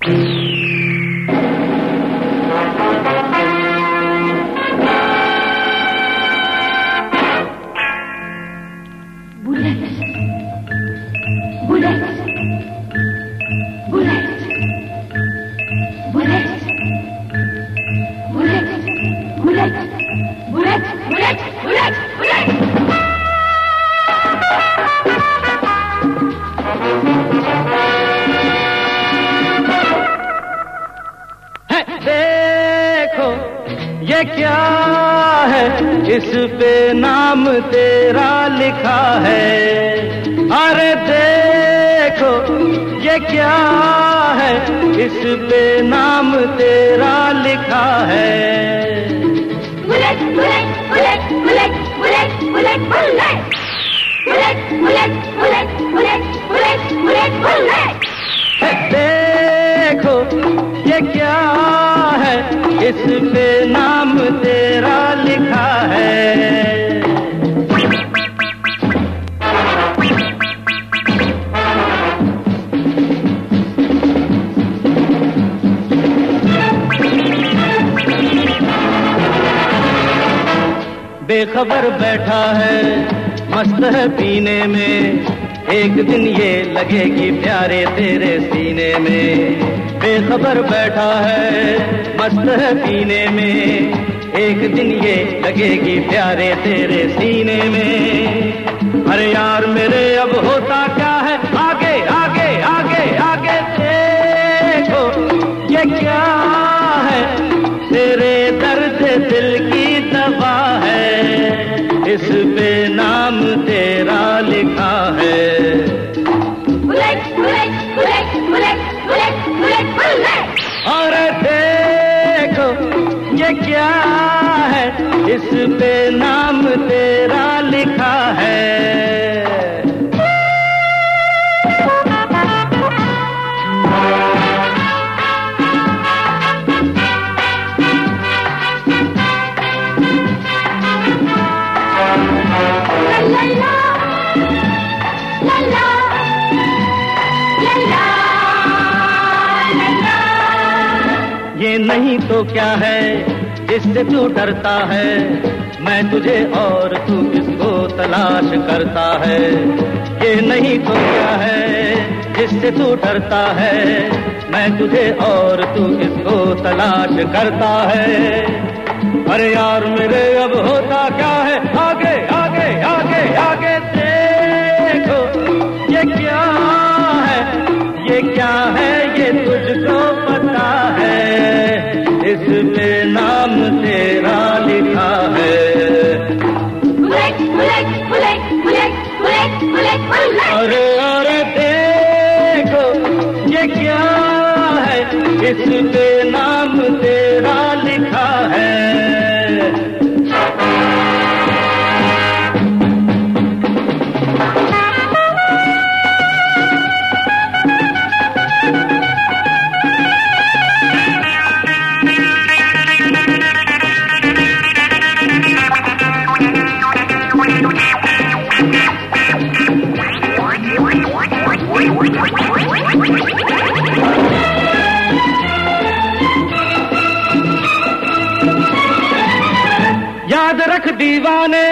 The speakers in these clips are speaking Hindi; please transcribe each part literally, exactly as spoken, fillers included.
ये क्या है, इस पे नाम तेरा लिखा है। अरे देखो ये क्या है, इस पे नाम तेरा लिखा है। Bullet bullet bullet bullet bullet bullet bullet bullet bullet bullet bullet bullet bullet bullet. देखो ये क्या है, इस पे नाम तेरा लिखा है। बेखबर बैठा है, मस्त है पीने में, एक दिन ये लगेगी प्यारे तेरे सीने में। बेखबर बैठा है, मस्त है पीने में, एक दिन ये लगेगी प्यारे तेरे सीने में। अरे यार मेरे अब होता क्या है, आगे आगे आगे आगे देखो ये क्या है, तेरे दर्द दिल की दवा है, इस पे नाम तेरा लिखा है। Bullet bullet bullet bullet bullet bullet bullet. और देखो ये क्या है, इस पे नाम तेरा लिखा है। ये नहीं तो क्या है जिससे तू डरता है, मैं तुझे और तू किसको तलाश करता है। ये नहीं तो क्या है जिससे तू डरता है, मैं तुझे और तू किसको तलाश करता है। अरे यार मेरे अब होता क्या है, आगे आगे आगे आगे देखो ये क्या है, ये क्या है ये तुझको पता है, इस पे नाम तेरा लिखा है। Bullet bullet bullet bullet bullet bullet bullet. अरे अरे देखो ये क्या है, इस पे नाम तेरा लिखा है। याद रख दीवाने,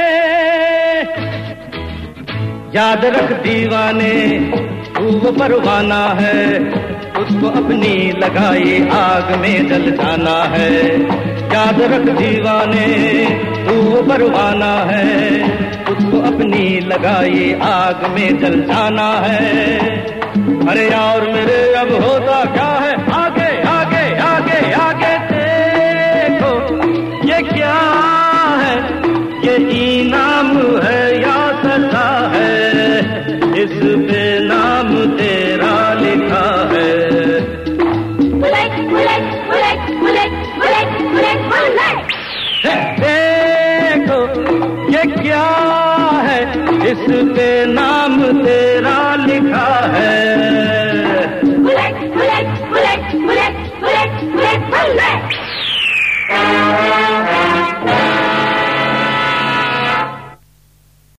याद रख दीवाने, तू वो परवाना है, उसको अपनी लगाई आग में जल जाना है। याद रख दीवाने, तू वो परवाना है, उसको अपनी लगाई आग में जल जाना है। अरे यार मेरे अब होता क्या है, आगे आगे आगे आगे देखो ये क्या है, ये इनाम है या सजा है, इस पे नाम तेरा लिखा है। Bullet bullet bullet bullet bullet bullet bullet. देखो ये क्या है, इस पे नाम तेरा लिखा है। Bullet bullet bullet bullet bullet bullet bullet.